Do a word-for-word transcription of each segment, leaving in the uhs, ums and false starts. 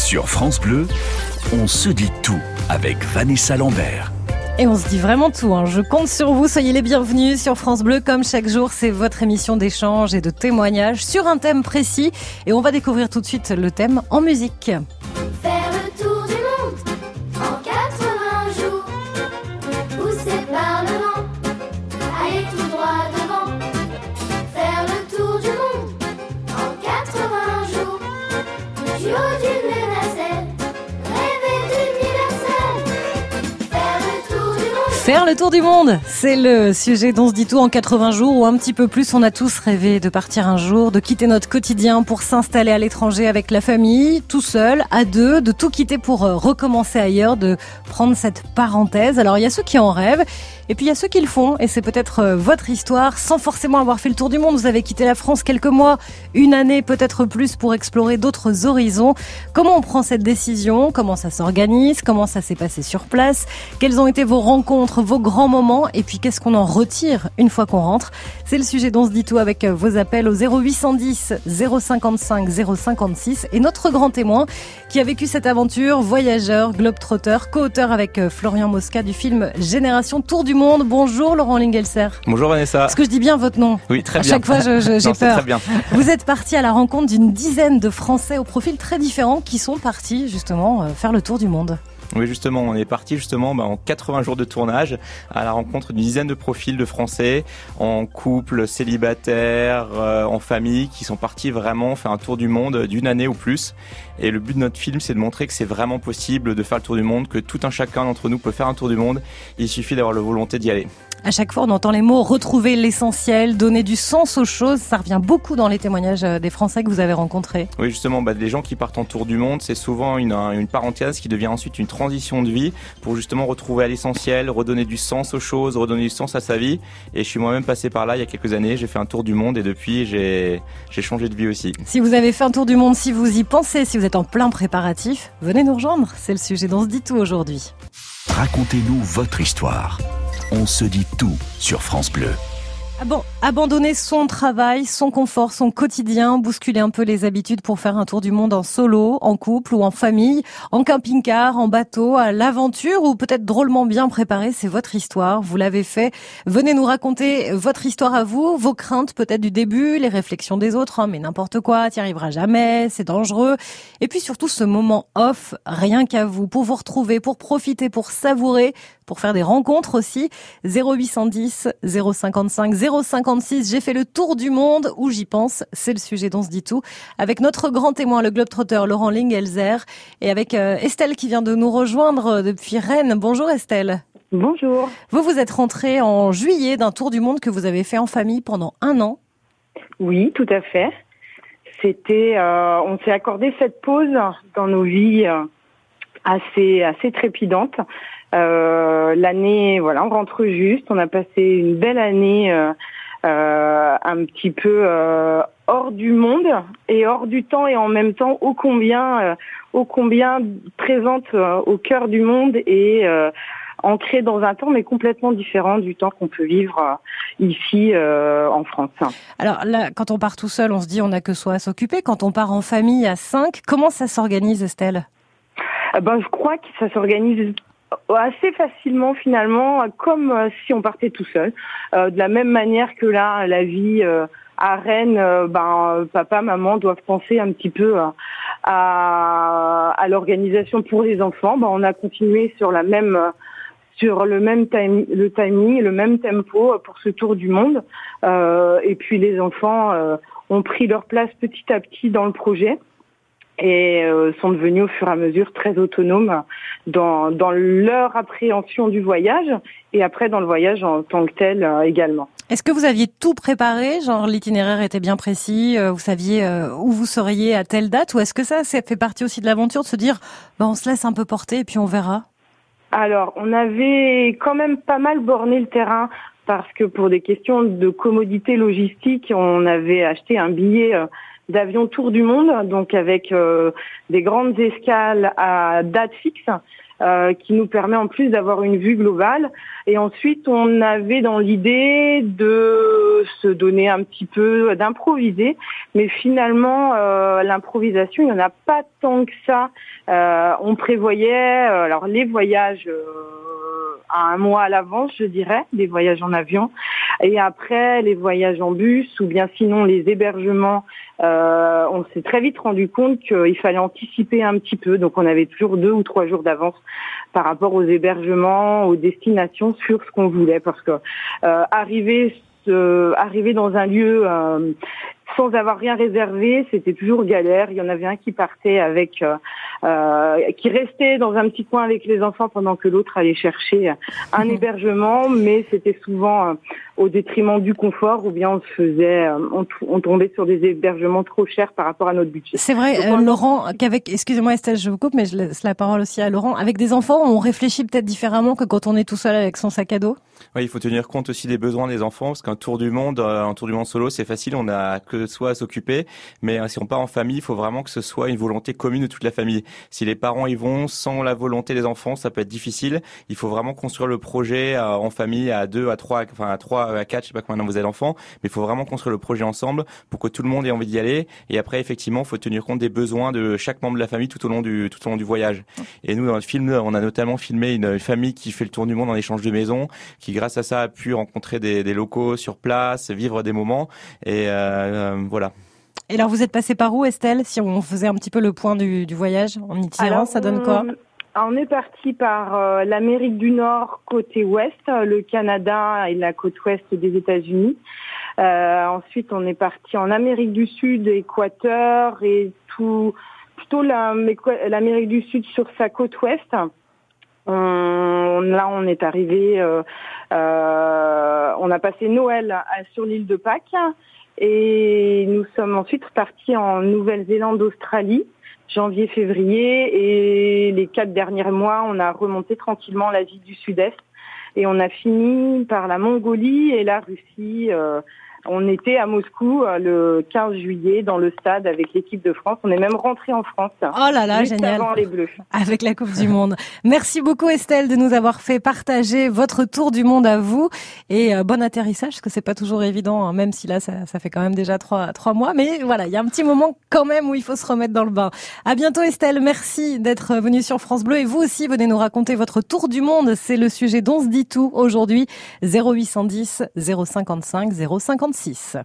Sur France Bleu, on se dit tout avec Vanessa Lambert. Et on se dit vraiment tout, hein. Je compte sur vous, soyez les bienvenus sur France Bleu. Comme chaque jour, c'est votre émission d'échange et de témoignage sur un thème précis. Et on va découvrir tout de suite le thème en musique. Faire le tour du monde en quatre-vingts jours, poussé par le vent, aller tout droit devant. Faire le tour du monde en quatre-vingts jours, du haut d'une nacelle, rêver d'universel. Faire le tour du monde. Faire le tour du monde, c'est le sujet dont se dit tout en quatre-vingts jours ou un petit peu plus. On a tous rêvé de partir un jour, de quitter notre quotidien pour s'installer à l'étranger avec la famille, tout seul, à deux, de tout quitter pour recommencer ailleurs, de prendre cette parenthèse. Alors il y a ceux qui en rêvent et puis il y a ceux qui le font et c'est peut-être votre histoire. Sans forcément avoir fait le tour du monde, vous avez quitté la France quelques mois, une année, peut-être plus pour explorer d'autres horizons. Comment on prend cette décision? Comment ça s'organise? Comment ça s'est passé sur place? Quelles ont été vos rencontres, vos grands moments? Et puis qu'est-ce qu'on en retire une fois qu'on rentre? C'est le sujet dont se dit tout avec vos appels au zéro huit cent dix zéro cinquante-cinq zéro cinquante-six et notre grand témoin qui a vécu cette aventure, voyageur, globetrotter, co-auteur avec Florian Mosca du film Génération Tour du Monde. Bonjour Laurent Lingelser. Bonjour Vanessa. Est-ce que je dis bien votre nom? Oui, très à bien. À chaque fois, je, je, j'ai non, peur. Très bien. Vous êtes parti à la rencontre d'une dizaine de Français au profil très différent qui sont partis justement euh, faire le tour du monde. Oui, justement, on est parti justement bah, en quatre-vingts jours de tournage à la rencontre d'une dizaine de profils de Français en couple, célibataires, euh, en famille, qui sont partis vraiment faire un tour du monde d'une année ou plus. Et le but de notre film, c'est de montrer que c'est vraiment possible de faire le tour du monde, que tout un chacun d'entre nous peut faire un tour du monde. Il suffit d'avoir la volonté d'y aller. À chaque fois, on entend les mots « retrouver l'essentiel »,« donner du sens aux choses ». Ça revient beaucoup dans les témoignages des Français que vous avez rencontrés. Oui, justement, bah, les gens qui partent en tour du monde, c'est souvent une, une parenthèse qui devient ensuite une transition de vie pour justement retrouver à l'essentiel, redonner du sens aux choses, redonner du sens à sa vie. Et je suis moi-même passé par là il y a quelques années. J'ai fait un tour du monde et depuis, j'ai, j'ai changé de vie aussi. Si vous avez fait un tour du monde, si vous y pensez, si vous êtes en plein préparatif, venez nous rejoindre. C'est le sujet dont se dit tout aujourd'hui. Racontez-nous votre histoire. On se dit tout sur France Bleu. Ah bon, abandonner son travail, son confort, son quotidien, bousculer un peu les habitudes pour faire un tour du monde en solo, en couple ou en famille, en camping-car, en bateau, à l'aventure ou peut-être drôlement bien préparé, c'est votre histoire, vous l'avez fait. Venez nous raconter votre histoire à vous, vos craintes peut-être du début, les réflexions des autres, hein, mais n'importe quoi, t'y arriveras jamais, c'est dangereux. Et puis surtout ce moment off, rien qu'à vous, pour vous retrouver, pour profiter, pour savourer, pour faire des rencontres aussi. zéro huit cent dix zéro cinquante-cinq zéro cinquante-six, j'ai fait le tour du monde où j'y pense, c'est le sujet dont se dit tout, avec notre grand témoin, le globetrotter Laurent Lingelser, et avec euh, Estelle qui vient de nous rejoindre depuis Rennes. Bonjour Estelle. Bonjour. Vous, vous êtes rentrée en juillet d'un tour du monde que vous avez fait en famille pendant un an. Oui, tout à fait. C'était, euh, on s'est accordé cette pause dans nos vies euh, assez, assez trépidantes. Euh, l'année, voilà, on rentre juste. On a passé une belle année, euh, euh, un petit peu euh, hors du monde et hors du temps et en même temps ô combien, euh, ô combien présente euh, au cœur du monde et euh, ancrée dans un temps mais complètement différent du temps qu'on peut vivre euh, ici euh, en France. Alors là, quand on part tout seul, on se dit on n'a que soi à s'occuper. Quand on part en famille à cinq, comment ça s'organise, Estelle? Euh, ben, je crois que ça s'organise assez facilement finalement, comme euh, si on partait tout seul. Euh, de la même manière que là, la vie euh, à Rennes, euh, ben papa, maman doivent penser un petit peu euh, à, à l'organisation pour les enfants. Ben, on a continué sur la même, euh, sur le même time, le timing, le même tempo pour ce tour du monde. Euh, et puis les enfants euh, ont pris leur place petit à petit dans le projet. Et euh, sont devenus au fur et à mesure très autonomes dans, dans leur appréhension du voyage et après dans le voyage en tant que tel euh, également. Est-ce que vous aviez tout préparé, genre l'itinéraire était bien précis, euh, vous saviez euh, où vous seriez à telle date, ou est-ce que ça, ça fait partie aussi de l'aventure de se dire bah, on se laisse un peu porter et puis on verra? Alors, on avait quand même pas mal borné le terrain parce que pour des questions de commodité logistique, on avait acheté un billet euh, d'avions tour du monde, donc avec euh, des grandes escales à date fixe, euh, qui nous permet en plus d'avoir une vue globale. Et ensuite, on avait dans l'idée de se donner un petit peu, d'improviser, mais finalement, euh, l'improvisation, il n'y en a pas tant que ça. Euh, on prévoyait, euh, alors les voyages euh, à un mois à l'avance, je dirais, des voyages en avion, et après les voyages en bus, ou bien sinon les hébergements. Euh, on s'est très vite rendu compte qu'il fallait anticiper un petit peu, donc on avait toujours deux ou trois jours d'avance par rapport aux hébergements, aux destinations, sur ce qu'on voulait, parce que euh, arriver, euh, arriver dans un lieu euh, sans avoir rien réservé, c'était toujours galère. Il y en avait un qui partait avec, euh, euh, qui restait dans un petit coin avec les enfants pendant que l'autre allait chercher un mmh. hébergement, mais c'était souvent euh, au détriment du confort, ou bien on se faisait, euh, on, on tombait sur des hébergements trop chers par rapport à notre budget. C'est vrai, Donc, euh, Laurent, qu'avec, excusez-moi Estelle, je vous coupe, mais je laisse la parole aussi à Laurent. Avec des enfants, on réfléchit peut-être différemment que quand on est tout seul avec son sac à dos. Oui, il faut tenir compte aussi des besoins des enfants, parce qu'un tour du monde, un tour du monde solo, c'est facile, on a que soi à s'occuper, mais si on part en famille, il faut vraiment que ce soit une volonté commune de toute la famille. Si les parents y vont sans la volonté des enfants, ça peut être difficile. Il faut vraiment construire le projet en famille à deux, à trois, enfin à trois, à quatre, je sais pas combien vous avez d'enfants, mais il faut vraiment construire le projet ensemble pour que tout le monde ait envie d'y aller. Et après, effectivement, il faut tenir compte des besoins de chaque membre de la famille tout au long du tout au long du voyage. Et nous, dans notre film, on a notamment filmé une famille qui fait le tour du monde en échange de maison, qui grâce à ça a pu rencontrer des, des locaux sur place, vivre des moments, et euh, voilà. Et alors, vous êtes passé par où, Estelle? Si on faisait un petit peu le point du, du voyage en y tirant, alors, ça donne quoi? On est parti par euh, l'Amérique du Nord côté ouest, le Canada et la côte ouest des États-Unis. Euh, ensuite, on est parti en Amérique du Sud, Équateur et tout, plutôt la, l'Amérique du Sud sur sa côte ouest. On, là, on est arrivé, euh, euh, on a passé Noël à, sur l'île de Pâques et nous sommes ensuite partis en Nouvelle-Zélande, Australie, janvier-février, et les quatre derniers mois, on a remonté tranquillement l'Asie du Sud-Est et on a fini par la Mongolie et la Russie. Euh, On était à Moscou euh, le quinze juillet dans le stade avec l'équipe de France. On est même rentré en France. Oh là là, génial. Avant les Bleus. Avec la Coupe du Monde. Merci beaucoup Estelle de nous avoir fait partager votre tour du monde à vous et euh, bon atterrissage parce que c'est pas toujours évident, hein, même si là ça, ça fait quand même déjà trois trois mois. Mais voilà, il y a un petit moment quand même où il faut se remettre dans le bain. À bientôt Estelle. Merci d'être venue sur France Bleu et vous aussi venez nous raconter votre tour du monde. C'est le sujet d'On se dit tout aujourd'hui. zéro huit cent dix zéro cinquante-cinq zéro cinquante-six.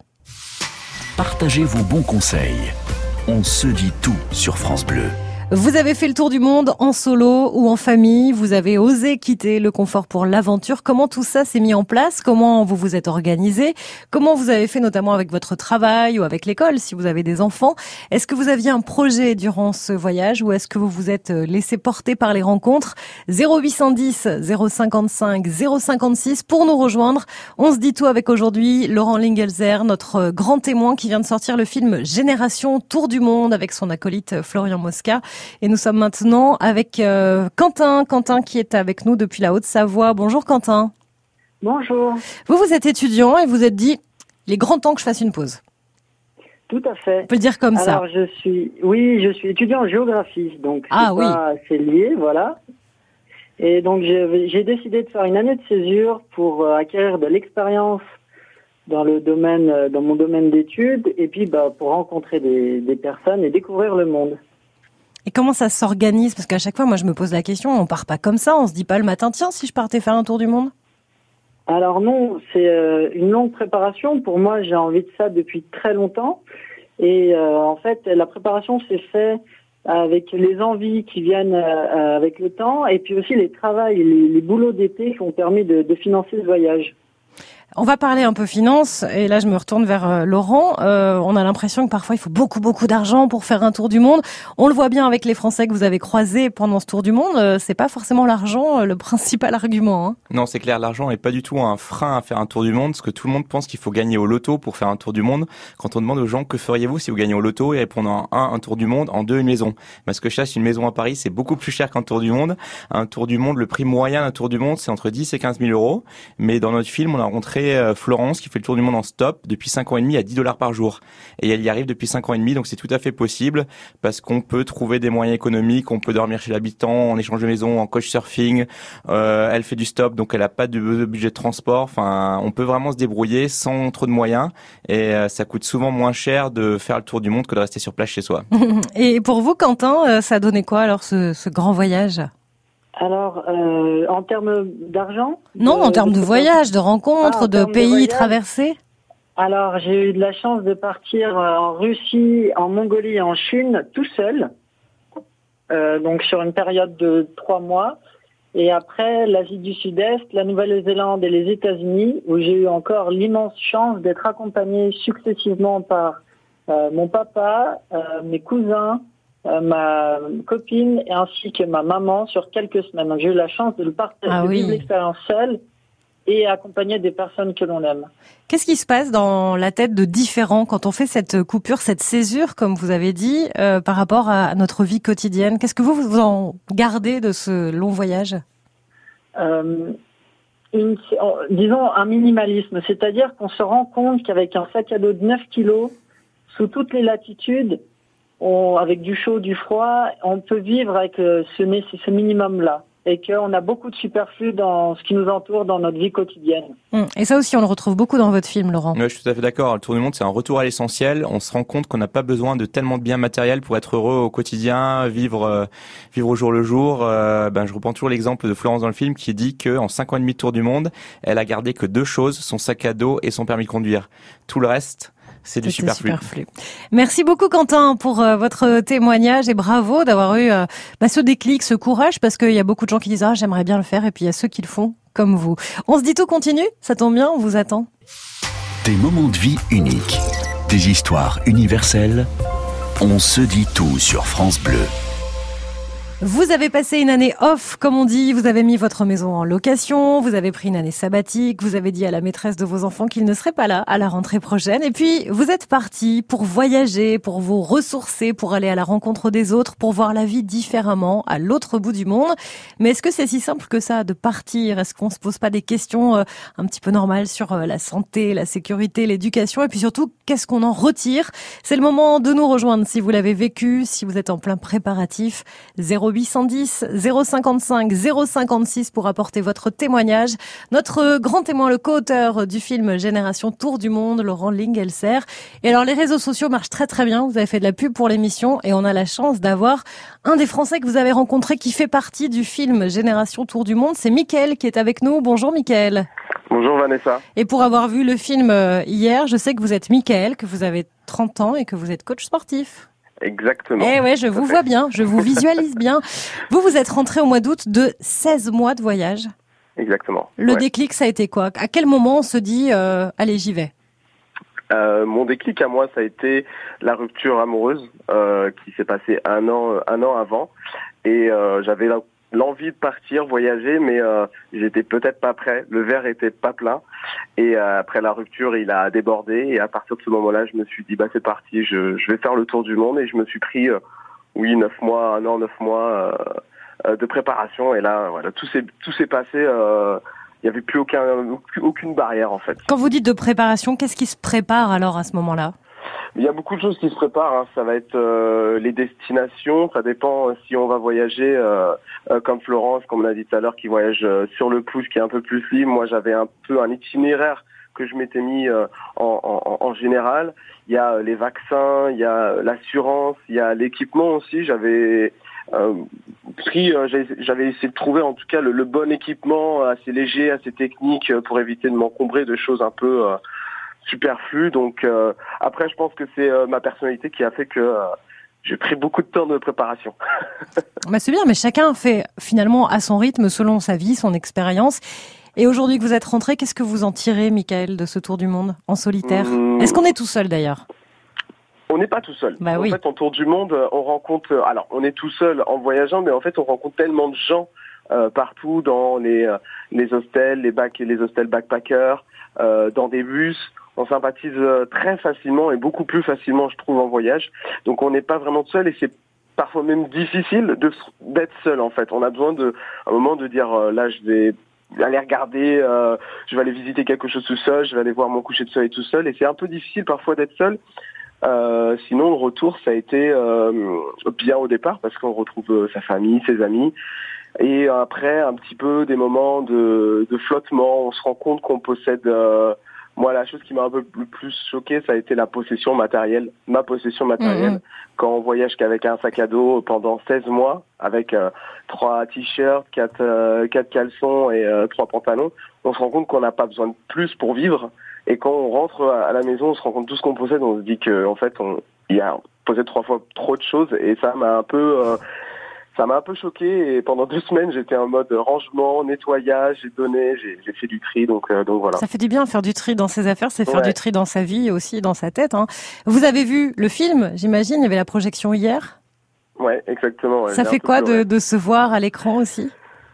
Partagez vos bons conseils. On se dit tout sur France Bleu. Vous avez fait le tour du monde en solo ou en famille, vous avez osé quitter le confort pour l'aventure. Comment tout ça s'est mis en place? Comment vous vous êtes organisé? Comment vous avez fait notamment avec votre travail ou avec l'école si vous avez des enfants? Est-ce que vous aviez un projet durant ce voyage ou est-ce que vous vous êtes laissé porter par les rencontres? zéro huit cent dix zéro cinquante-cinq zéro cinquante-six pour nous rejoindre. On se dit tout avec aujourd'hui Laurent Lingelser, notre grand témoin qui vient de sortir le film Génération Tour du Monde avec son acolyte Florian Mosca. Et nous sommes maintenant avec euh, Quentin, Quentin qui est avec nous depuis la Haute-Savoie. Bonjour Quentin. Bonjour. Vous, vous êtes étudiant et vous êtes dit, il est grand temps que je fasse une pause. Tout à fait. On peut le dire comme Alors, ça. Alors je suis, oui, je suis étudiant en géographie, donc c'est ah, oui. pas, c'est lié, voilà. Et donc j'ai, j'ai décidé de faire une année de césure pour euh, acquérir de l'expérience dans le domaine, euh, dans mon domaine d'études, et puis bah pour rencontrer des, des personnes et découvrir le monde. Et comment ça s'organise? Parce qu'à chaque fois, moi, je me pose la question, on part pas comme ça, on se dit pas le matin, tiens, si je partais faire un tour du monde? Alors non, c'est euh, une longue préparation. Pour moi, j'ai envie de ça depuis très longtemps. Et euh, en fait, la préparation s'est faite avec les envies qui viennent euh, avec le temps, et puis aussi les travails, les, les boulots d'été qui ont permis de, de financer ce voyage. On va parler un peu finance, et là je me retourne vers euh, Laurent. Euh, on a l'impression que parfois il faut beaucoup beaucoup d'argent pour faire un tour du monde. On le voit bien avec les Français que vous avez croisés pendant ce tour du monde. Euh, c'est pas forcément l'argent euh, le principal argument. Hein. Non, c'est clair, l'argent n'est pas du tout un frein à faire un tour du monde, parce que tout le monde pense qu'il faut gagner au loto pour faire un tour du monde. Quand on demande aux gens que feriez-vous si vous gagnez au loto, ils répondent en un, un tour du monde, en deux, une maison. Parce que je cherche une maison à Paris, c'est beaucoup plus cher qu'un tour du monde. Un tour du monde, le prix moyen d'un tour du monde, c'est entre dix et quinze mille euros. Mais dans notre film, on a rencontré rencontré euh, Florence qui fait le tour du monde en stop depuis cinq ans et demi à dix dollars par jour. Et elle y arrive depuis cinq ans et demi, donc c'est tout à fait possible parce qu'on peut trouver des moyens économiques, on peut dormir chez l'habitant, en échange de maison, en couchsurfing. Euh, elle fait du stop, donc elle a pas de budget de transport. Enfin, on peut vraiment se débrouiller sans trop de moyens et euh, ça coûte souvent moins cher de faire le tour du monde que de rester sur place chez soi. Et pour vous, Quentin, ça a donné quoi alors ce, ce grand voyage ? Alors, euh, en termes d'argent? Non, de, en termes de, de voyage, de rencontres, ah, de pays de traversés. Alors, j'ai eu de la chance de partir en Russie, en Mongolie et en Chine tout seul, euh, donc sur une période de trois mois. Et après, l'Asie du Sud-Est, la Nouvelle-Zélande et les États-Unis, où j'ai eu encore l'immense chance d'être accompagné successivement par euh, mon papa, euh, mes cousins, Euh, ma copine ainsi que ma maman sur quelques semaines. Donc j'ai eu la chance de le partager, ah de oui. vivre l'expérience seule et accompagner des personnes que l'on aime. Qu'est-ce qui se passe dans la tête de différent quand on fait cette coupure, cette césure, comme vous avez dit, euh, par rapport à notre vie quotidienne? Qu'est-ce que vous, vous en gardez de ce long voyage? euh, une, Disons un minimalisme, c'est-à-dire qu'on se rend compte qu'avec un sac à dos de neuf kilos, sous toutes les latitudes, On, avec du chaud, du froid, on peut vivre avec ce, ce minimum-là. Et qu'on a beaucoup de superflu dans ce qui nous entoure dans notre vie quotidienne. Et ça aussi, on le retrouve beaucoup dans votre film, Laurent. Oui, je suis tout à fait d'accord. Le Tour du monde, c'est un retour à l'essentiel. On se rend compte qu'on n'a pas besoin de tellement de biens matériels pour être heureux au quotidien, vivre euh, vivre au jour le jour. Euh, ben, je reprends toujours l'exemple de Florence dans le film qui dit qu'en cinq ans et demi de Tour du monde, elle a gardé que deux choses, son sac à dos et son permis de conduire. Tout le reste, c'est du superflu. superflu. Merci beaucoup Quentin pour euh, votre témoignage et bravo d'avoir eu euh, bah, ce déclic, ce courage, parce qu'il y a beaucoup de gens qui disent ah j'aimerais bien le faire et puis il y a ceux qui le font comme vous. On se dit tout continue, ça tombe bien, on vous attend. Des moments de vie uniques, des histoires universelles. On se dit tout sur France Bleu. Vous avez passé une année off, comme on dit, vous avez mis votre maison en location, vous avez pris une année sabbatique, vous avez dit à la maîtresse de vos enfants qu'ils ne seraient pas là à la rentrée prochaine, et puis vous êtes partis pour voyager, pour vous ressourcer, pour aller à la rencontre des autres, pour voir la vie différemment, à l'autre bout du monde. Mais est-ce que c'est si simple que ça, de partir? Est-ce qu'on se pose pas des questions euh, un petit peu normales sur euh, la santé, la sécurité, l'éducation, et puis surtout, qu'est-ce qu'on en retire? C'est le moment de nous rejoindre si vous l'avez vécu, si vous êtes en plein préparatif. zéro huit cent dix, zéro cinquante-cinq, zéro cinquante-six pour apporter votre témoignage. Notre grand témoin, le co-auteur du film Génération Tour du Monde, Laurent Lingelser. Et alors, les réseaux sociaux marchent très très bien. Vous avez fait de la pub pour l'émission et on a la chance d'avoir un des Français que vous avez rencontré qui fait partie du film Génération Tour du Monde. C'est Mickaël qui est avec nous. Bonjour Mickaël. Bonjour Vanessa. Et pour avoir vu le film hier, je sais que vous êtes Mickaël, que vous avez trente ans et que vous êtes coach sportif. Exactement. Eh ouais, je vous vois bien, je vous visualise bien. Vous, vous êtes rentré au mois d'août de seize mois de voyage. Exactement. Le ouais. déclic, ça a été quoi? À quel moment on se dit, euh, allez, j'y vais? Euh, mon déclic à moi, ça a été la rupture amoureuse euh, qui s'est passée un an, un an avant. Et euh, j'avais la l'envie de partir, voyager, mais euh, j'étais peut-être pas prêt. Le verre était pas plein. Et euh, après la rupture, il a débordé. Et à partir de ce moment-là, je me suis dit, bah c'est parti, je, je vais faire le tour du monde. Et je me suis pris, euh, oui, neuf mois, un an, neuf mois euh, euh, de préparation. Et là, voilà, tout s'est tout s'est passé. Euh, il y avait plus aucun, aucune barrière en fait. Quand vous dites de préparation, qu'est-ce qui se prépare alors à ce moment-là? Il y a beaucoup de choses qui se préparent. Hein. Ça va être euh, les destinations. Ça dépend euh, si on va voyager euh, euh, comme Florence, comme on a dit tout à l'heure, qui voyage euh, sur le pouce, qui est un peu plus libre. Moi, j'avais un peu un itinéraire que je m'étais mis euh, en, en, en général. Il y a les vaccins, il y a l'assurance, il y a l'équipement aussi. J'avais euh, pris, euh, j'avais essayé de trouver en tout cas le, le bon équipement, assez léger, assez technique, pour éviter de m'encombrer de choses un peu euh, superflu. Donc euh, après, je pense que c'est euh, ma personnalité qui a fait que euh, j'ai pris beaucoup de temps de préparation. Bah c'est bien, mais chacun fait finalement à son rythme, selon sa vie, son expérience. Et aujourd'hui que vous êtes rentré, qu'est-ce que vous en tirez, Mickaël, de ce tour du monde en solitaire? mmh. Est-ce qu'on est tout seul d'ailleurs? On n'est pas tout seul. Bah en oui. fait, en tour du monde, on rencontre... Alors, on est tout seul en voyageant, mais en fait, on rencontre tellement de gens euh, partout, dans les, euh, les hostels, les, back, les hostels backpackers, euh, dans des bus. On sympathise très facilement et beaucoup plus facilement, je trouve, en voyage. Donc, on n'est pas vraiment seul et c'est parfois même difficile de, d'être seul, en fait. On a besoin de, à un moment de dire, euh, là, je vais aller regarder, euh, je vais aller visiter quelque chose tout seul, je vais aller voir mon coucher de soleil tout seul, et c'est un peu difficile parfois d'être seul. Euh, sinon, le retour, ça a été euh, bien au départ parce qu'on retrouve euh, sa famille, ses amis. Et après, un petit peu des moments de, de flottement, on se rend compte qu'on possède... Euh, moi, la chose qui m'a un peu le plus choqué, ça a été la possession matérielle, ma possession matérielle. Mmh. Quand on voyage qu'avec un sac à dos pendant seize mois, avec euh, trois t-shirts, quatre, euh, quatre caleçons et euh, trois pantalons, on se rend compte qu'on n'a pas besoin de plus pour vivre. Et quand on rentre à la maison, on se rend compte de tout ce qu'on possède, on se dit que en fait, on, il y a, on possède trois fois trop de choses, et ça m'a un peu, euh, ça m'a un peu choqué. Et pendant deux semaines, j'étais en mode rangement, nettoyage, j'ai donné, j'ai, j'ai fait du tri, donc, euh, donc voilà. Ça fait du bien faire du tri dans ses affaires, c'est faire ouais. du tri dans sa vie et aussi dans sa tête. Hein. Vous avez vu le film, j'imagine, il y avait la projection hier. Ouais, exactement. Ouais, ça fait quoi de, de se voir à l'écran aussi?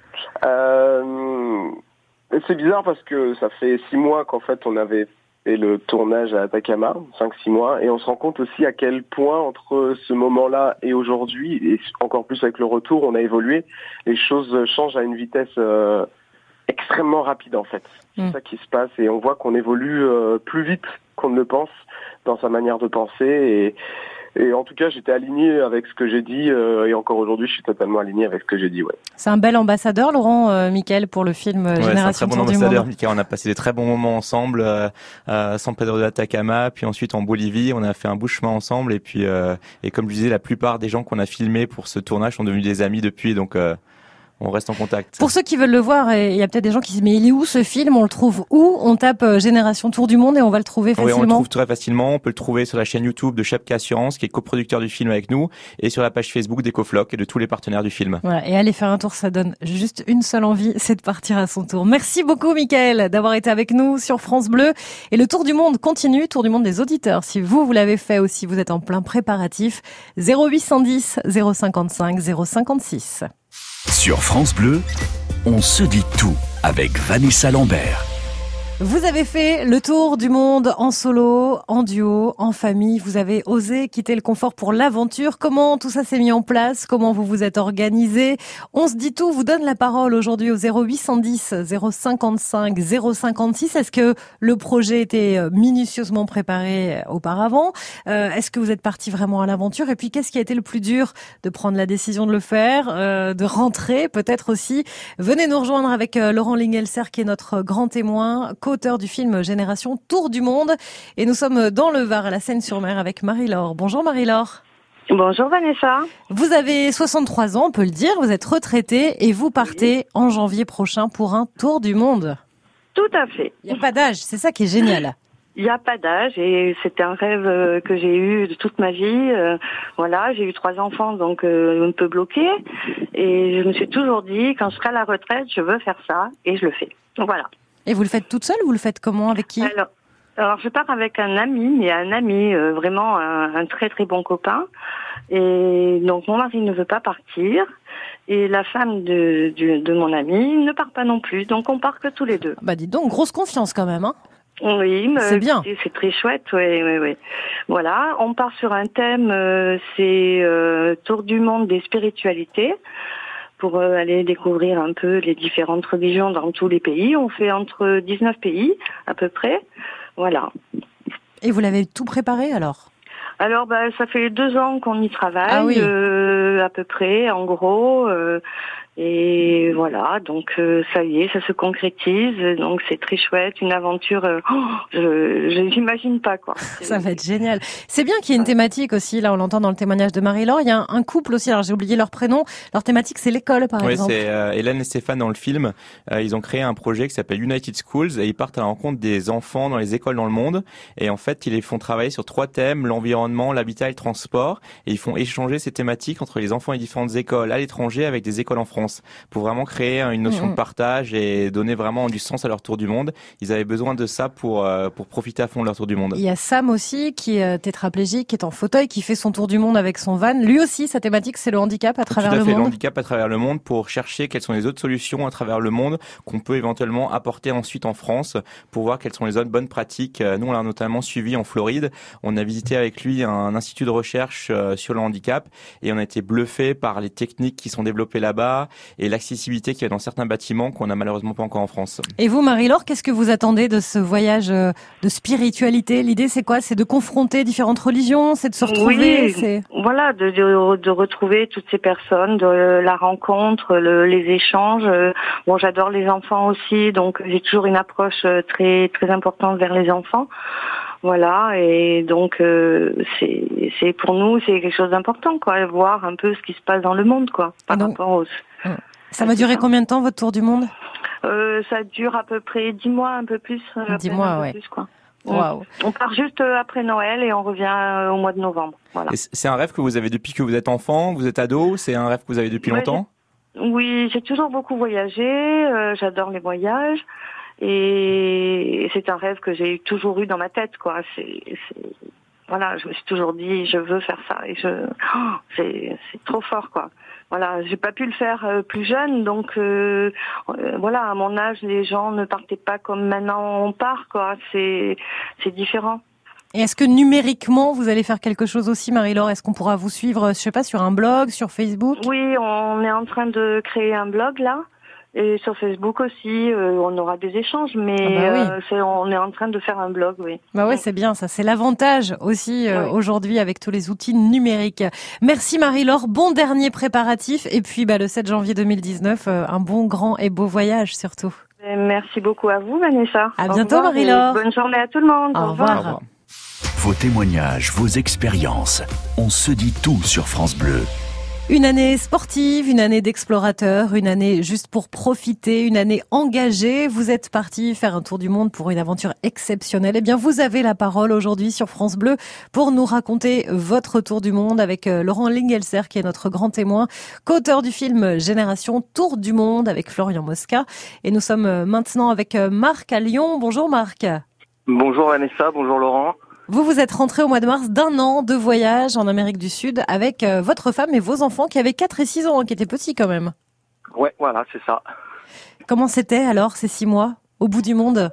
Euh, c'est bizarre parce que ça fait six mois qu'en fait on avait fait le tournage à Atacama, cinq six mois, et on se rend compte aussi à quel point entre ce moment-là et aujourd'hui, et encore plus avec le retour, on a évolué. Les choses changent à une vitesse euh, extrêmement rapide en fait. C'est mmh. ça qui se passe, et on voit qu'on évolue euh, plus vite qu'on ne le pense dans sa manière de penser. Et Et en tout cas, j'étais aligné avec ce que j'ai dit, euh, et encore aujourd'hui, je suis totalement aligné avec ce que j'ai dit. Ouais. C'est un bel ambassadeur, Laurent euh, Miquel, pour le film euh, ouais, Génération Tour du Monde. C'est un très bon ambassadeur, Miquel. On a passé des très bons moments ensemble, euh, à San Pedro de Atacama, puis ensuite en Bolivie. On a fait un bout de chemin ensemble, et puis euh, et comme je disais, la plupart des gens qu'on a filmés pour ce tournage sont devenus des amis depuis. Donc euh, on reste en contact. Pour ceux qui veulent le voir, il y a peut-être des gens qui se disent mais il est où ce film? On le trouve où? On tape euh, Génération Tour du Monde et on va le trouver facilement. Oui, on le trouve très facilement. On peut le trouver sur la chaîne YouTube de Chepka Assurance, qui est coproducteur du film avec nous, et sur la page Facebook d'Ecofloc et de tous les partenaires du film. Voilà, et aller faire un tour, ça donne juste une seule envie, c'est de partir à son tour. Merci beaucoup, Michael, d'avoir été avec nous sur France Bleu. Et le Tour du Monde continue, Tour du Monde des auditeurs. Si vous, vous l'avez fait aussi, vous êtes en plein préparatif. zéro huit cent dix, zéro cinquante-cinq, zéro cinquante-six. Sur France Bleu, on se dit tout avec Vanessa Lambert. Vous avez fait le tour du monde en solo, en duo, en famille. Vous avez osé quitter le confort pour l'aventure. Comment tout ça s'est mis en place? Comment vous vous êtes organisé? On se dit tout vous donne la parole aujourd'hui au zéro huit cent dix, zéro cinquante-cinq, zéro cinquante-six. Est-ce que le projet était minutieusement préparé auparavant? euh, Est-ce que vous êtes parti vraiment à l'aventure? Et puis, qu'est-ce qui a été le plus dur de prendre la décision de le faire, euh, de rentrer peut-être aussi? Venez nous rejoindre avec euh, Laurent Lingelser, qui est notre grand témoin, auteur du film Génération Tour du Monde. Et nous sommes dans le Var, à la Seine-sur-Mer, avec Marie-Laure. Bonjour Marie-Laure. Bonjour Vanessa. Vous avez soixante-trois ans, on peut le dire, vous êtes retraitée et vous partez en janvier prochain pour un tour du monde. Tout à fait. Il n'y a pas d'âge, c'est ça qui est génial. Il n'y a pas d'âge et c'était un rêve que j'ai eu de toute ma vie. Euh, voilà, j'ai eu trois enfants, donc euh, un peu bloqué. Et je me suis toujours dit, quand je serai à la retraite, je veux faire ça et je le fais. Donc voilà. Et vous le faites toute seule? Vous le faites comment? Avec qui? Alors, alors je pars avec un ami, mais un ami, euh, vraiment un, un très très bon copain. Et donc mon mari ne veut pas partir. Et la femme de, de, de mon ami ne part pas non plus. Donc on part que tous les deux. Bah dites donc, grosse confiance quand même, hein? Oui, mais c'est bien. C'est, c'est très chouette, oui, oui, oui. Voilà, on part sur un thème, euh, c'est euh, Tour du monde des spiritualités, pour euh, aller découvrir un peu les différentes religions dans tous les pays. On fait entre dix-neuf pays, à peu près. Voilà. Et vous l'avez tout préparé, alors? Alors, bah, ça fait deux ans qu'on y travaille, ah oui. euh, à peu près, en gros. Euh, et voilà, donc euh, ça y est, ça se concrétise. Donc c'est très chouette, une aventure. Euh, oh, je, je j'imagine pas quoi. Ça va être génial. C'est bien qu'il y ait une thématique aussi. Là, on l'entend dans le témoignage de Marie-Laure. Il y a un, un couple aussi. Alors j'ai oublié leur prénom. Leur thématique, c'est l'école, par oui, exemple. Oui, c'est euh, Hélène et Stéphane dans le film. Euh, ils ont créé un projet qui s'appelle United Schools et ils partent à la rencontre des enfants dans les écoles dans le monde. Et en fait, ils les font travailler sur trois thèmes: l'environnement, l'habitat et le transport. Et ils font échanger ces thématiques entre les enfants et différentes écoles à l'étranger avec des écoles en France, pour vraiment créer une notion mmh. de partage et donner vraiment du sens à leur tour du monde. Ils avaient besoin de ça pour euh, pour profiter à fond de leur tour du monde. Il y a Sam aussi, qui est tétraplégique, qui est en fauteuil, qui fait son tour du monde avec son van. Lui aussi, sa thématique, c'est le handicap à travers Tout à le fait, monde. Le handicap à travers le monde, pour chercher quelles sont les autres solutions à travers le monde qu'on peut éventuellement apporter ensuite en France, pour voir quelles sont les autres bonnes pratiques. Nous, on l'a notamment suivi en Floride. On a visité avec lui un institut de recherche sur le handicap et on a été bluffé par les techniques qui sont développées là-bas, et l'accessibilité qu'il y a dans certains bâtiments qu'on n'a malheureusement pas encore en France. Et vous, Marie-Laure, qu'est-ce que vous attendez de ce voyage de spiritualité? L'idée, c'est quoi? C'est de confronter différentes religions? C'est de se retrouver? Oui, c'est... voilà, de, de, de retrouver toutes ces personnes, de la rencontre, le, les échanges. Bon, j'adore les enfants aussi, donc j'ai toujours une approche très très importante vers les enfants. Voilà, et donc euh, c'est c'est pour nous c'est quelque chose d'important, quoi, voir un peu ce qui se passe dans le monde, quoi, par donc, rapport aux. Ça va durer combien de temps votre tour du monde? euh, Ça dure à peu près dix mois, un peu plus. Dix mois, un peu ouais. Plus, quoi. Wow. On part juste après Noël et on revient au mois de novembre. Voilà. Et c'est un rêve que vous avez depuis que vous êtes enfant, vous êtes ado? C'est un rêve que vous avez depuis ouais, longtemps? j'ai... Oui, j'ai toujours beaucoup voyagé. Euh, j'adore les voyages. Et c'est un rêve que j'ai toujours eu dans ma tête, quoi. C'est, c'est, voilà, je me suis toujours dit, je veux faire ça, et je, oh, c'est, c'est trop fort, quoi. Voilà, j'ai pas pu le faire euh, plus jeune, donc euh, euh, voilà, à mon âge, les gens ne partaient pas comme maintenant on part, quoi. C'est, c'est différent. Et est-ce que numériquement, vous allez faire quelque chose aussi, Marie-Laure? Est-ce qu'on pourra vous suivre, je sais pas, sur un blog, sur Facebook? Oui, on est en train de créer un blog là. Et sur Facebook aussi, euh, on aura des échanges, mais ah bah oui. euh, c'est, on est en train de faire un blog, oui. Bah ouais, c'est bien, ça, c'est l'avantage aussi euh, oui. aujourd'hui avec tous les outils numériques. Merci Marie-Laure, bon dernier préparatif, et puis bah, le sept janvier deux mille dix-neuf, euh, un bon, grand et beau voyage surtout. Et merci beaucoup à vous, Vanessa. À Au bientôt, Marie-Laure. Bonne journée à tout le monde. Au, Au revoir. revoir. Au revoir. Vos témoignages, vos expériences, on se dit tout sur France Bleu. Une année sportive, une année d'explorateur, une année juste pour profiter, une année engagée. Vous êtes parti faire un tour du monde pour une aventure exceptionnelle. Eh bien, vous avez la parole aujourd'hui sur France Bleu pour nous raconter votre tour du monde avec Laurent Lingelser, qui est notre grand témoin, co-auteur du film Génération Tour du Monde avec Florian Mosca. Et nous sommes maintenant avec Marc à Lyon. Bonjour Marc. Bonjour Vanessa, bonjour Laurent. Vous vous êtes rentré au mois de mars d'un an de voyage en Amérique du Sud avec euh, votre femme et vos enfants qui avaient quatre et six ans, hein, qui étaient petits quand même. Ouais, voilà, c'est ça. Comment c'était alors ces six mois au bout du monde?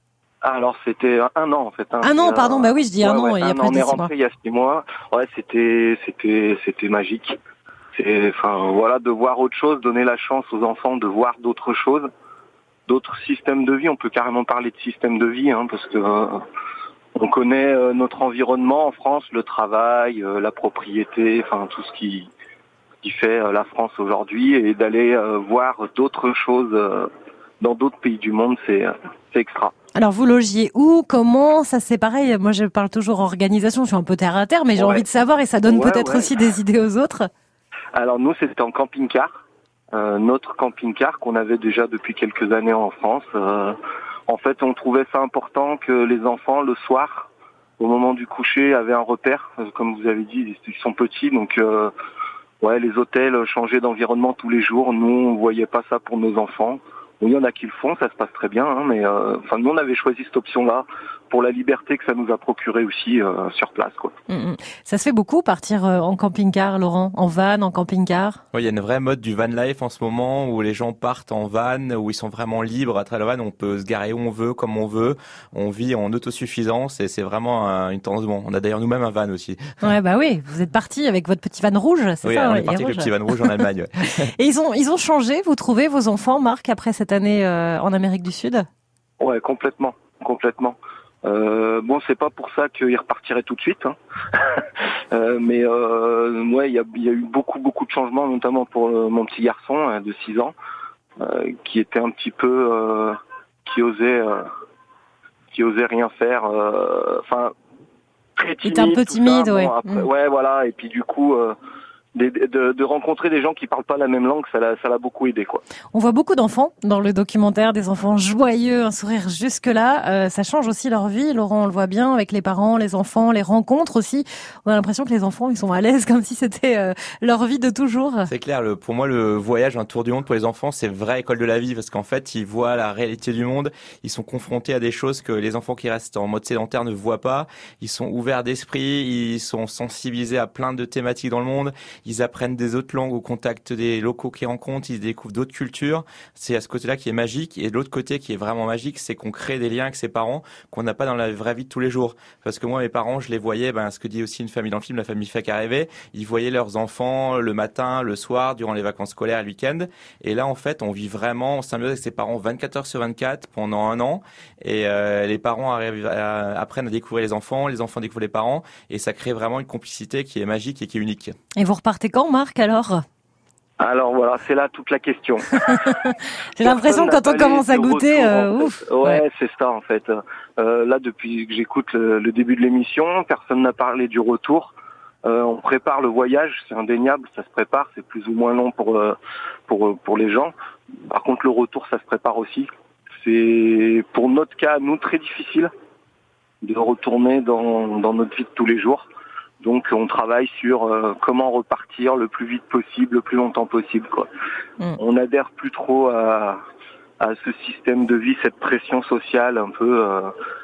Alors c'était un an en fait. Hein. Un an, pardon, euh, bah oui, je dis ouais, un an ouais, et un après an, on est six rentré mois. Il y a six mois. Ouais, c'était, c'était, c'était magique. C'est, enfin, voilà, de voir autre chose, donner la chance aux enfants de voir d'autres choses, d'autres systèmes de vie. On peut carrément parler de système de vie, hein, parce que. Euh, On connaît euh, notre environnement en France, le travail, euh, la propriété, enfin tout ce qui, qui fait euh, la France aujourd'hui, et d'aller euh, voir d'autres choses euh, dans d'autres pays du monde, c'est, c'est extra. Alors vous logiez où? Comment? Ça c'est pareil, moi je parle toujours organisation, je suis un peu terre à terre, mais j'ai ouais. envie de savoir et ça donne ouais, peut-être ouais. aussi des idées aux autres. Alors nous c'était en camping-car, euh, notre camping-car qu'on avait déjà depuis quelques années en France. Euh, En fait, on trouvait ça important que les enfants, le soir, au moment du coucher, avaient un repère. Comme vous avez dit, ils sont petits, donc euh, ouais, les hôtels changeaient d'environnement tous les jours. Nous, on voyait pas ça pour nos enfants. Bon, il y en a qui le font, ça se passe très bien, hein, mais euh, enfin, nous, on avait choisi cette option-là pour la liberté que ça nous a procuré aussi euh, sur place, quoi. Mmh, ça se fait beaucoup partir euh, en camping-car, Laurent, en van, en camping-car. Oui, il y a une vraie mode du van life en ce moment où les gens partent en van, où ils sont vraiment libres à travers le van. On peut se garer où on veut, comme on veut. On vit en autosuffisance et c'est vraiment un, une tendance. Bon, on a d'ailleurs nous-mêmes un van aussi. Ouais, bah oui, vous êtes parti avec votre petit van rouge, c'est oui, ça? Oui, on est parti avec le petit van rouge en Allemagne. Ouais. Et ils ont, ils ont changé, vous trouvez, vos enfants, Marc, après cette année euh, en Amérique du Sud? Ouais, complètement, complètement. Euh, bon, c'est pas pour ça qu'ils repartiraient tout de suite, hein. euh, mais euh, ouais, il y a, y a eu beaucoup, beaucoup de changements, notamment pour euh, mon petit garçon hein, de six ans, euh, qui était un petit peu, euh, qui osait, euh, qui osait rien faire. Enfin, euh, très timide. Il était un peu timide, ça. ouais. Bon, après, mmh. Ouais, voilà. Et puis du coup. Euh, De, de, de rencontrer des gens qui parlent pas la même langue, ça l'a, ça l'a beaucoup aidé, quoi. On voit beaucoup d'enfants dans le documentaire, des enfants joyeux, un sourire jusque-là. Euh, ça change aussi leur vie, Laurent, on le voit bien avec les parents, les enfants, les rencontres aussi. On a l'impression que les enfants, ils sont à l'aise comme si c'était euh, leur vie de toujours. C'est clair, le, pour moi, le voyage, un tour du monde pour les enfants, c'est vraie école de la vie parce qu'en fait, ils voient la réalité du monde, ils sont confrontés à des choses que les enfants qui restent en mode sédentaire ne voient pas. Ils sont ouverts d'esprit, ils sont sensibilisés à plein de thématiques dans le monde. ils apprennent des autres langues au contact des locaux qu'ils rencontrent, ils découvrent d'autres cultures. C'est à ce côté-là qui est magique. Et de l'autre côté qui est vraiment magique, c'est qu'on crée des liens avec ses parents qu'on n'a pas dans la vraie vie de tous les jours. Parce que moi, mes parents, je les voyais, ben, ce que dit aussi une famille dans le film, la famille Fake à rêver, ils voyaient leurs enfants le matin, le soir, durant les vacances scolaires, le week-end. Et là, en fait, on vit vraiment en symbiose avec ses parents vingt-quatre heures sur vingt-quatre pendant un an. Et euh, les parents arrivent à, apprennent à découvrir les enfants, les enfants découvrent les parents. Et ça crée vraiment une complicité qui est magique et qui est unique. Et vous repartez quand, Marc, alors ? Alors voilà, c'est là toute la question. J'ai l'impression que quand on commence à goûter, retour, euh, en ouf. fait. Ouais, ouais, c'est ça en fait. Euh, là, depuis que j'écoute le, le début de l'émission, personne n'a parlé du retour. Euh, on prépare le voyage, c'est indéniable, ça se prépare, c'est plus ou moins long pour euh, pour pour les gens. Par contre, le retour, ça se prépare aussi. C'est pour notre cas, nous, très difficile de retourner dans dans notre vie de tous les jours. Donc on travaille sur euh, comment repartir le plus vite possible, le plus longtemps possible, quoi. Mmh. On n'adhère plus trop à, à ce système de vie, cette pression sociale un peu euh,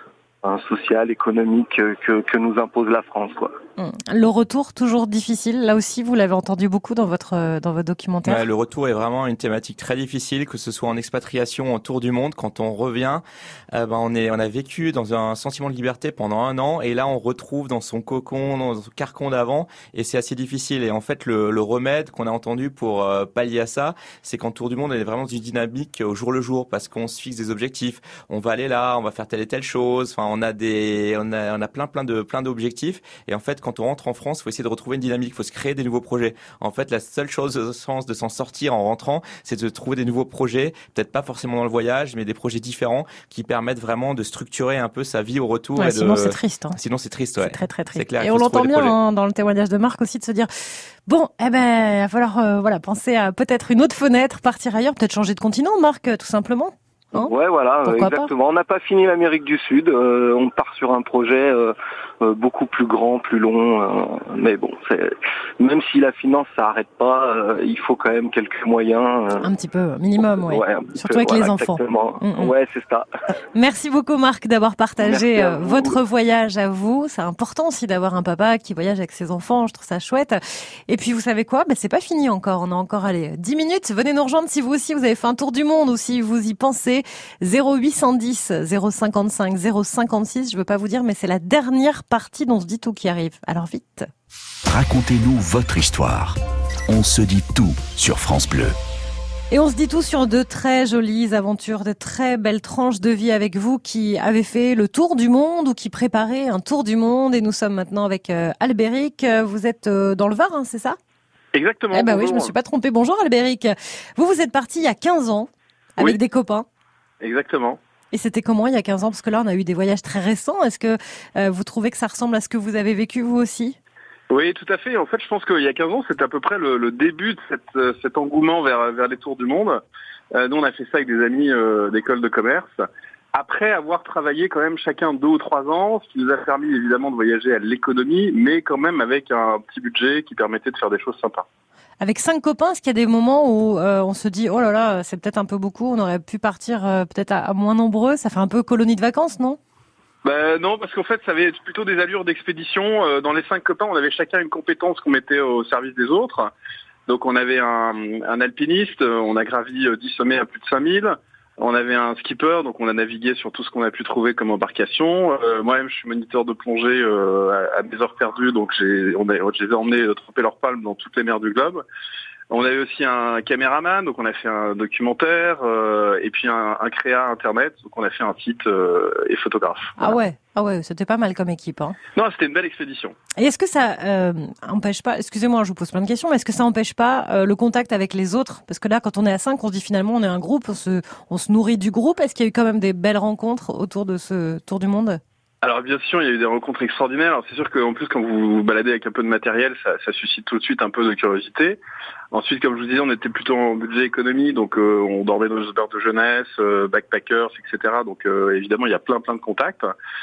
un social, économique que, que nous impose la France, quoi. Le retour, toujours difficile. Là aussi, vous l'avez entendu beaucoup dans votre dans votre documentaire. Ouais, le retour est vraiment une thématique très difficile, que ce soit en expatriation, en tour du monde. Quand on revient, euh, ben on est, on a vécu dans un sentiment de liberté pendant un an, et là on retrouve dans son cocon, dans son carcan d'avant, et c'est assez difficile. Et en fait, le, le remède qu'on a entendu pour euh, pallier à ça, c'est qu'en tour du monde, on est vraiment dans une dynamique au jour le jour, parce qu'on se fixe des objectifs. On va aller là, on va faire telle et telle chose. Enfin, on a des, on a, on a plein, plein de, plein d'objectifs. Et en fait, quand on rentre en France, il faut essayer de retrouver une dynamique, il faut se créer des nouveaux projets. En fait, la seule chose de s'en sortir en rentrant, c'est de trouver des nouveaux projets, peut-être pas forcément dans le voyage, mais des projets différents qui permettent vraiment de structurer un peu sa vie au retour. Ouais, et sinon de... c'est triste. Hein. Sinon c'est triste, ouais. C'est très très triste. C'est clair, et on l'entend bien hein, dans le témoignage de Marc aussi de se dire bon, eh ben, il va falloir euh, voilà penser à peut-être une autre fenêtre, partir ailleurs, peut-être changer de continent, Marc, tout simplement. Hein ouais, voilà, Pourquoi exactement. pas On n'a pas fini l'Amérique du Sud. Euh, on part sur un projet euh, euh, beaucoup plus grand, plus long. Euh, mais bon, c'est, même si la finance ça arrête pas, euh, il faut quand même quelques moyens. Euh, un petit peu, minimum, ouais. ouais Surtout peu, avec voilà, les enfants. Mm-hmm. Ouais, c'est ça. Merci beaucoup, Marc, d'avoir partagé euh, votre voyage à vous. C'est important aussi d'avoir un papa qui voyage avec ses enfants. Je trouve ça chouette. Et puis, vous savez quoi? Ben, c'est pas fini encore. On a encore, allez, dix minutes. Venez nous rejoindre si vous aussi vous avez fait un tour du monde ou si vous y pensez. zéro huit cent dix, zéro cinquante-cinq, zéro cinquante-six. Je veux pas vous dire, mais c'est la dernière partie d'On se dit tout qui arrive. Alors vite. Racontez-nous votre histoire. On se dit tout sur France Bleu. Et on se dit tout sur de très jolies aventures, de très belles tranches de vie avec vous qui avez fait le tour du monde ou qui préparez un tour du monde. Et nous sommes maintenant avec euh, Albéric. Vous êtes euh, dans le Var, hein, c'est ça? Exactement. Eh ben oui, je me suis pas trompée. Bonjour Albéric. Vous, vous êtes parti il y a quinze ans avec oui. des copains. Exactement. Et c'était comment il y a quinze ans? Parce que là, on a eu des voyages très récents. Est-ce que euh, vous trouvez que ça ressemble à ce que vous avez vécu vous aussi? Oui, tout à fait. En fait, je pense qu'il y a quinze ans, c'était à peu près le, le début de cette, euh, cet engouement vers, vers les tours du monde. Euh, nous, on a fait ça avec des amis euh, d'école de commerce. Après avoir travaillé quand même chacun deux ou trois ans, ce qui nous a permis évidemment de voyager à l'économie, mais quand même avec un petit budget qui permettait de faire des choses sympas. Avec cinq copains, est-ce qu'il y a des moments où euh, on se dit « Oh là là, c'est peut-être un peu beaucoup, on aurait pu partir euh, peut-être à, à moins nombreux », ça fait un peu colonie de vacances, non ? Ben non, parce qu'en fait, ça avait plutôt des allures d'expédition. Euh, dans les cinq copains, on avait chacun une compétence qu'on mettait au service des autres. Donc on avait un, un alpiniste, on a gravi dix sommets à plus de cinq mille. On avait un skipper, donc on a navigué sur tout ce qu'on a pu trouver comme embarcation. Euh, moi-même, je suis moniteur de plongée euh, à, à mes heures perdues, donc j'ai, on a, je les ai emmenés euh, tremper leurs palmes dans toutes les mers du globe. On avait aussi un caméraman, donc on a fait un documentaire, euh, et puis un, un créa internet, donc on a fait un site euh, et photographe. Voilà. Ah ouais, ah ouais, c'était pas mal comme équipe. Hein. Non, c'était une belle expédition. Et est-ce que ça euh, empêche pas, excusez-moi, je vous pose plein de questions, mais est-ce que ça empêche pas euh, le contact avec les autres? Parce que là, quand on est à cinq, on se dit finalement on est un groupe, on se, on se nourrit du groupe. Est-ce qu'il y a eu quand même des belles rencontres autour de ce tour du monde? Alors bien sûr, il y a eu des rencontres extraordinaires. Alors, c'est sûr qu'en plus, quand vous vous baladez avec un peu de matériel, ça, ça suscite tout de suite un peu de curiosité. Ensuite, comme je vous disais, on était plutôt en budget économie, donc euh, on dormait dans les auberges de jeunesse, euh, backpackers, et cetera. Donc euh, évidemment, il y a plein plein de contacts.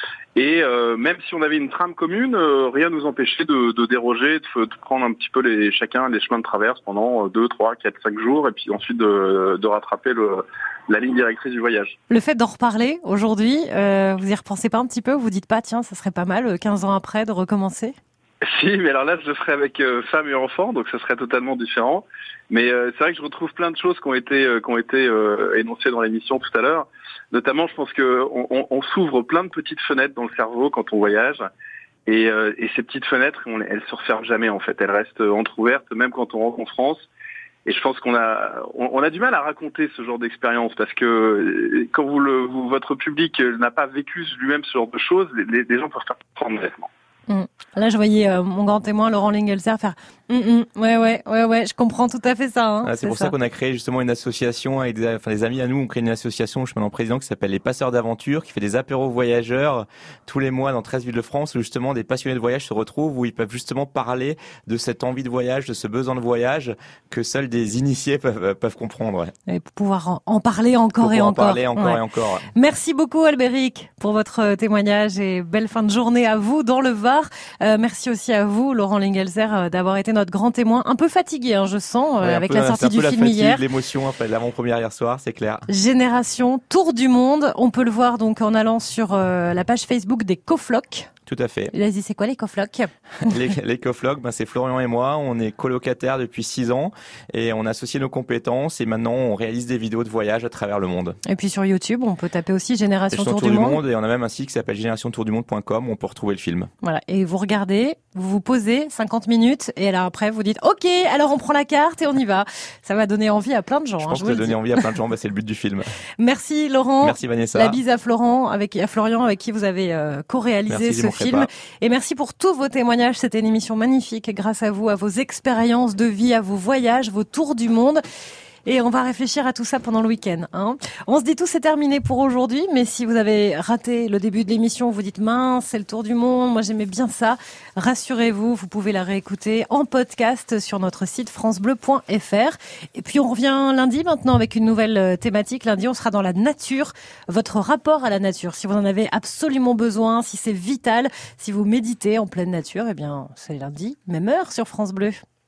Et euh, même si on avait une trame commune, euh, rien ne nous empêchait de, de déroger, de, de prendre un petit peu les chacun les chemins de traverse pendant deux, trois, quatre, cinq jours, et puis ensuite de, de rattraper le, la ligne directrice du voyage. Le fait d'en reparler aujourd'hui, euh, vous y repensez pas un petit peu? Vous dites pas, tiens, ça serait pas mal, quinze ans après, de recommencer? Si, mais alors là, je le ferai avec euh, femme et enfant, donc ça serait totalement différent. Mais euh, c'est vrai que je retrouve plein de choses qui ont été euh, qui ont été euh, énoncées dans l'émission tout à l'heure. Notamment, je pense que on, on, on s'ouvre plein de petites fenêtres dans le cerveau quand on voyage, et, euh, et ces petites fenêtres, on, elles se referment jamais en fait. Elles restent entrouvertes, même quand on rentre en France. Et je pense qu'on a on, on a du mal à raconter ce genre d'expérience parce que quand vous le vous, votre public n'a pas vécu lui-même ce genre de choses, les, les gens peuvent pas comprendre honnêtement. Mmh. Là, je voyais euh, mon grand témoin Laurent Lingelser faire mmh, mmh, ouais, ouais, ouais, ouais, je comprends tout à fait ça. Hein, ah, c'est, c'est pour ça. ça qu'on a créé justement une association avec des, enfin, des amis à nous. On crée une association, je suis maintenant président, qui s'appelle les Passeurs d'Aventure, qui fait des apéros voyageurs tous les mois dans treize villes de France, où justement des passionnés de voyage se retrouvent, où ils peuvent justement parler de cette envie de voyage, de ce besoin de voyage que seuls des initiés peuvent, peuvent comprendre. Ouais. Et pour pouvoir en, en parler encore pour et en encore. parler encore ouais. et encore. Ouais. Merci beaucoup Albéric pour votre témoignage et belle fin de journée à vous dans le Var. Euh, merci aussi à vous, Laurent Lingelser, d'avoir été notre grand témoin. Un peu fatigué, hein, je sens, ouais, avec peu, la sortie du la film fatigue, hier. L'émotion après l'avant-première hier soir, c'est clair. Génération Tour du Monde. On peut le voir donc en allant sur euh, la page Facebook des Coflocs. Tout à fait. Vas-y, c'est quoi les Coflocs? Les, les Coflocs, ben c'est Florian et moi. On est colocataires depuis six ans et on a associé nos compétences et maintenant on réalise des vidéos de voyage à travers le monde. Et puis sur YouTube, on peut taper aussi Génération Tour, Tour du, du monde. monde et on a même un site qui s'appelle génération tour du monde point com où on peut retrouver le film. Voilà. Et vous regardez, vous vous posez cinquante minutes et alors après vous dites OK, alors on prend la carte et on y va. Ça va donner envie à plein de gens. Je hein, pense je que ça va donner envie à plein de gens. Bah, c'est le but du film. Merci Laurent. Merci Vanessa. La bise à Florent, avec à Florian, avec qui vous avez euh, co-réalisé merci, ce film. pas. Et merci pour tous vos témoignages. C'était une émission magnifique grâce à vous, à vos expériences de vie, à vos voyages, vos tours du monde. Et on va réfléchir à tout ça pendant le week-end. Hein. On se dit tout, c'est terminé pour aujourd'hui. Mais si vous avez raté le début de l'émission, vous dites mince, c'est le tour du monde. Moi, j'aimais bien ça. Rassurez-vous, vous pouvez la réécouter en podcast sur notre site francebleu point f r. Et puis, on revient lundi maintenant avec une nouvelle thématique. Lundi, on sera dans la nature. Votre rapport à la nature. Si vous en avez absolument besoin, si c'est vital, si vous méditez en pleine nature, eh bien, c'est lundi, même heure sur France Bleu.